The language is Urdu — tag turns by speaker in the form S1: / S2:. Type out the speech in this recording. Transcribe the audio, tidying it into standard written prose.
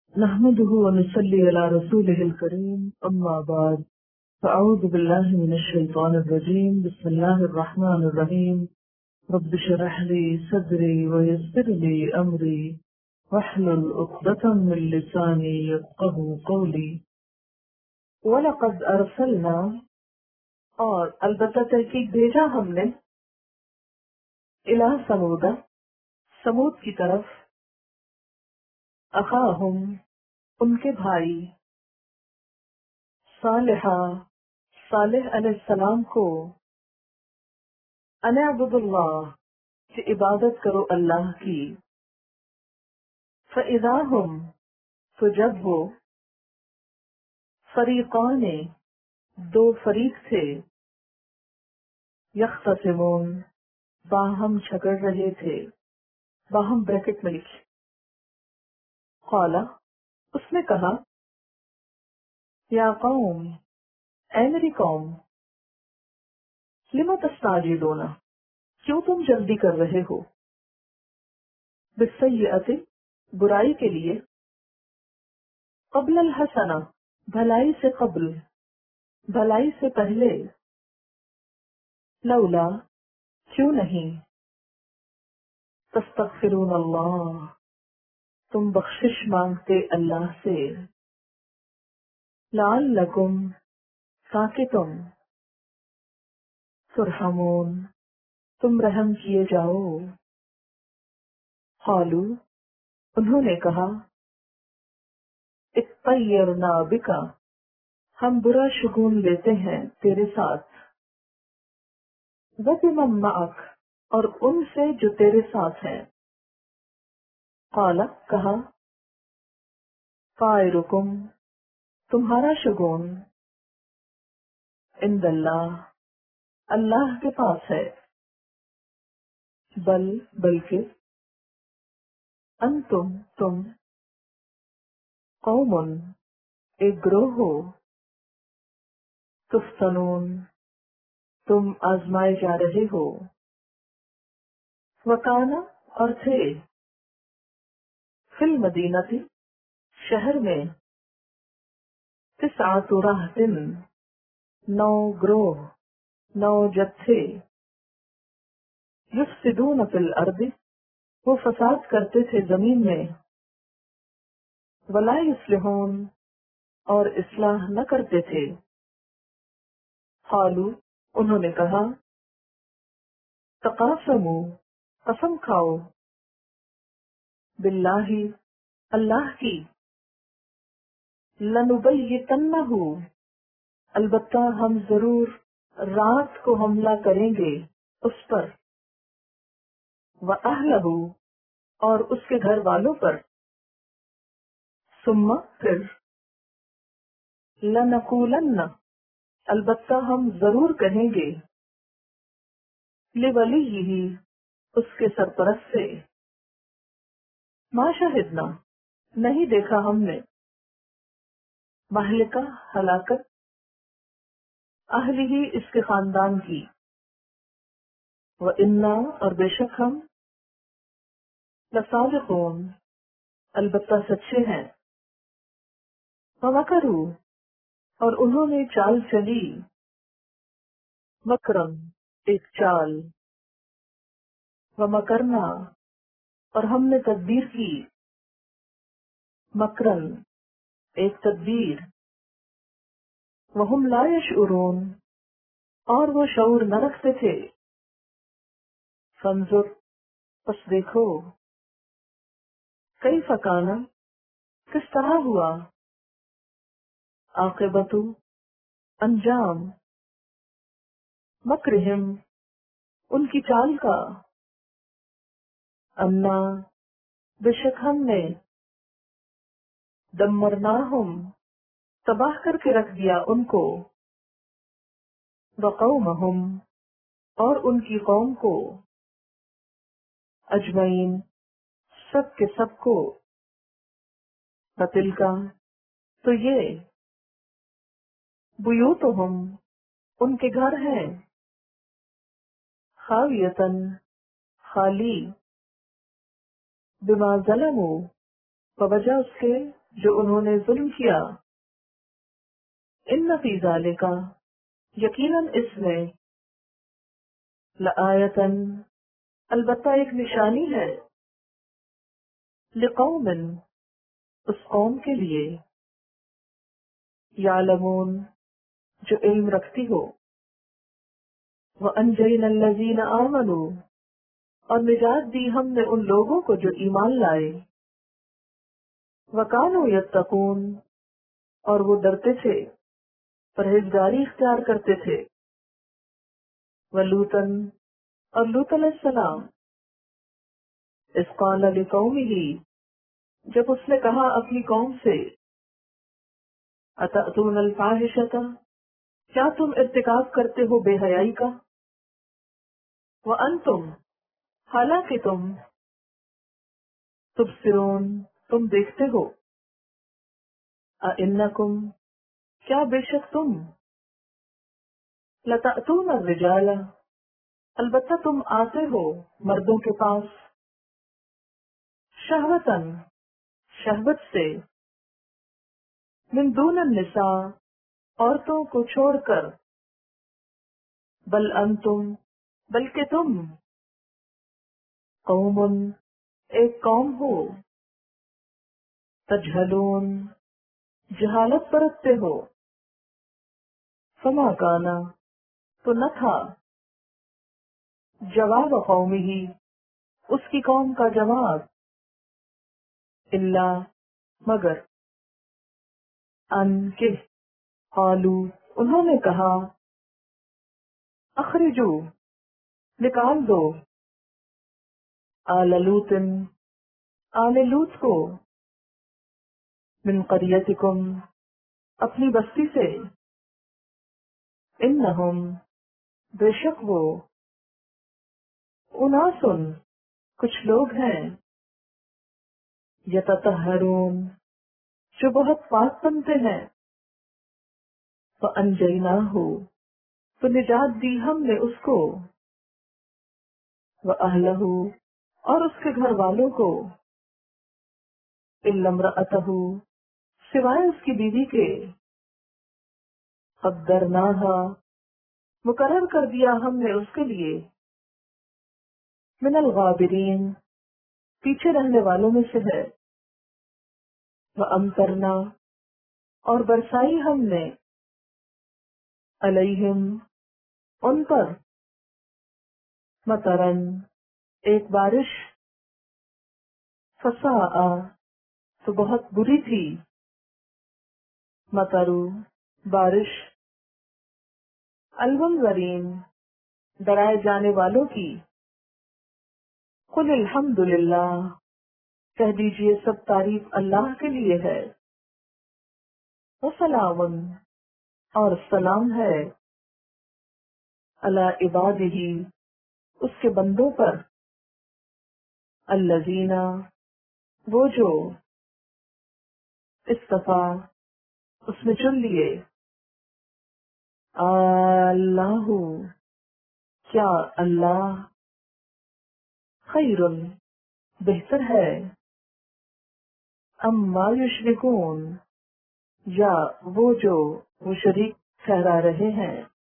S1: نحمده ونصلي على رسوله الكريم أما بعد فأعوذ بالله من الشيطان الرجيم بسم الله الرحمن الرحيم رب اشرح لي صدري ويسر لي أمري واحلل عقدة من لساني يفقهوا قولي وَلَقَدْ أَرْسَلْنَا اور البتہ تحقیق بھیجا ہم نے الہ سمود سمود کی طرف اخاہم ان کے بھائی صالحہ صالح علیہ السلام کو ان اعبدوا اللہ کہ عبادت کرو اللہ کی فَإِذَا هُمْ تو جب وہ فریقان دو فریق تھے یختصمون باہم جھگڑ رہے تھے باہم بریکٹ میں لکھی قالا اس نے کہا یا قوم اے میری قوم لم تستعجلون کیوں تم جلدی کر رہے ہو بالسیئۃ برائی کے لیے قبل الحسنہ بھلائی سے قبل بھلائی سے پہلے لولا کیوں نہیں تستغفرون اللہ تم بخشش مانگتے اللہ سے لعلکم تاکہ تم ترحمون تم رحم کیے جاؤ قالو انہوں نے کہا اطیرنا بکا ہم برا شگون لیتے ہیں تیرے ساتھ وَبِمَن مَعَک اور ان سے جو تیرے ساتھ ہیں قال کہا طائرکم تمہارا شگون عند اللہ اللہ کے پاس ہے بلکہ انتم تم قوم ایک گروہ ہو تفتنون تم آزمائے جا رہے ہو وکانا اور تھے فی المدینہ شہر میں تسعۃ رہط 9 گروہ 9 جتھے یفسدون فی الارض وہ فساد کرتے تھے زمین میں ولا یصلحون اور اصلاح نہ کرتے تھے قالوا انہوں نے کہا تقاسموا قسم کھاؤ باللہ اللہ کی لنبیتنہ البتہ ہم ضرور رات کو حملہ کریں گے اس پر وَأَهْلَهُ اور اس کے گھر والوں پر ثم پھر لَنَقُولَنَّ البتہ ہم ضرور کہیں گے لِوَلِيِّهِ اس کے سرپرست سے ما شہدنا نہیں دیکھا ہم نے مہلکہ ہلاکت اہلہ اس کے خاندان کی وَإِنَّا اور بے شک ہم لَصَادِقُونَ البتہ سچے ہیں وَمَكَرُوا اور انہوں نے چال چلی مکرم ایک چال وَمَكَرْنَا اور ہم نے تدبیر کی مکرن ایک تدبیر وَهُمْ لَا يَشْعُرُونَ اور وہ شعور نہ رکھتے تھے فانظر پس دیکھو کیف کان کس طرح ہوا عاقبت انجام مکرہم ان کی چال کا انا بے شک ہم نے دمرناہم تباہ کر کے رکھ دیا ان کو وقومہم اور ان کی قوم کو اجمعین سب کے سب کو فتلکا تو یہ بیوتہم ان کے گھر ہیں خاویتن خالی بما ظلموا بوجہ اس کے جو انہوں نے ظلم کیا. ان فی ذالک، یقیناً اس میں، لآیتن، البتہ ایک نشانی ہے، لقوم، اس قوم کے لیے، یعلمون، جو علم رکھتی ہو. وَأَنْجَيْنَا الَّذِينَ آمَنُوا، اور نجات دی ہم نے ان لوگوں کو جو ایمان لائے. وَكَانُوا يَتَّقُونَ، اور وہ ڈرتے تھے، پرہیزگاری اختیار کرتے تھے. وَلُوطًا، اور لوط علیہ السلام، اذ قال لقومہ، جب اس نے کہا اپنی قوم سے، اتأتون الفاحشۃ، کیا تم ارتکاب کرتے ہو بے حیائی کا، وانتم، حالانکہ تم، تبصرون، تم دیکھتے ہو. اِنکم، کیا بے شک تم، لتأتون الرجال، البتہ تم آتے ہو مردوں کے پاس، شہوتاً، شہوت سے، من دون النساء، عورتوں کو چھوڑ کر، بل انتم، بلکہ تم، قوم، ایک قوم ہو، تجہلون، جہالت برتتے ہو. فما کانا، تو نہ تھا، جواب قومہ، اس کی قوم کا جواب، الا، مگر، ان کہ، قالو، انہوں نے کہا، اخرجو، نکال دو، آل لوط، آل لوط کو، من قریتکم، اپنی بستی سے، انہم، بے شک وہ، اناسن، کچھ لوگ ہیں، یتطہرون، جو بہت پاک بنتے ہیں. فانجیناہ، تو نجات دی ہم نے اس کو، وَأَهْلَهُ، اور اس کے گھر والوں کو، إِلَّا امْرَأَتَهُ، سوائے اس کی بیوی کے، قَدَّرْنَاهَا، مقرر کر دیا ہم نے اس کے لیے، من الغابرین، پیچھے رہنے والوں میں سے ہے. وَأَمْطَرْنَا، اور برسائی ہم نے، علیہم، ان پر، مطرن، ایک بارش، فساء، تو بہت بری تھی، مطرو، بارش، المنذرین، ڈرائے جانے والوں کی. قل الحمدللہ، کہہ دیجئے سب تعریف اللہ کے لیے ہے. وسلام، اور سلام ہے، علی عبادہ، اس کے بندوں پر، الذین، وہ جو، اصطفیٰ، اس نے چن لیے. اللہ، کیا اللہ، خیر، بہتر ہے، اما یشرکون، یا وہ جو وہ شریک ٹھہرا رہے ہیں.